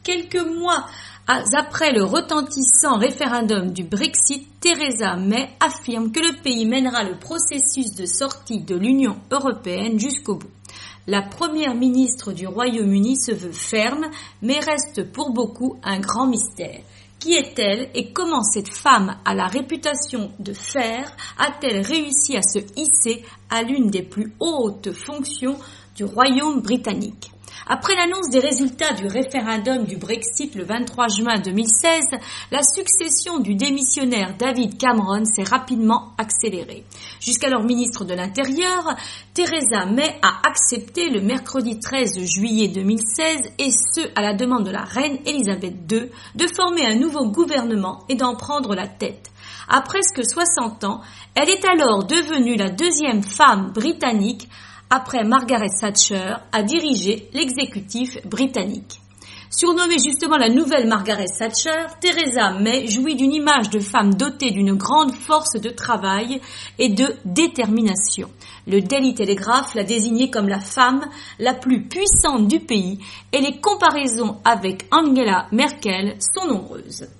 Quelques mois après le retentissant référendum du Brexit, Theresa May affirme que le pays mènera le processus de sortie de l'Union européenne jusqu'au bout. La première ministre du Royaume-Uni se veut ferme, mais reste pour beaucoup un grand mystère. Qui est-elle et comment cette femme à la réputation de fer a-t-elle réussi à se hisser à l'une des plus hautes fonctions du Royaume britannique ? Après l'annonce des résultats du référendum du Brexit le 23 juin 2016, la succession du démissionnaire David Cameron s'est rapidement accélérée. Jusqu'alors ministre de l'Intérieur, Theresa May a accepté le mercredi 13 juillet 2016, et ce à la demande de la reine Elisabeth II, de former un nouveau gouvernement et d'en prendre la tête. À presque 60 ans, elle est alors devenue la deuxième femme britannique après Margaret Thatcher, à diriger l'exécutif britannique. Surnommée justement la nouvelle Margaret Thatcher, Theresa May jouit d'une image de femme dotée d'une grande force de travail et de détermination. Le Daily Telegraph l'a désignée comme la femme la plus puissante du pays et les comparaisons avec Angela Merkel sont nombreuses.